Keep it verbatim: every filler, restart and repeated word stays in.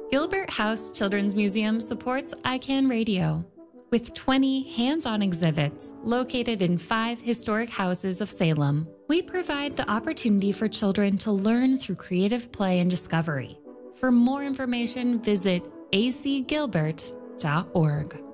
Gilbert House Children's Museum supports I CAN Radio with twenty hands-on exhibits located in five historic houses of Salem. We provide the opportunity for children to learn through creative play and discovery. For more information, visit a c gilbert dot org.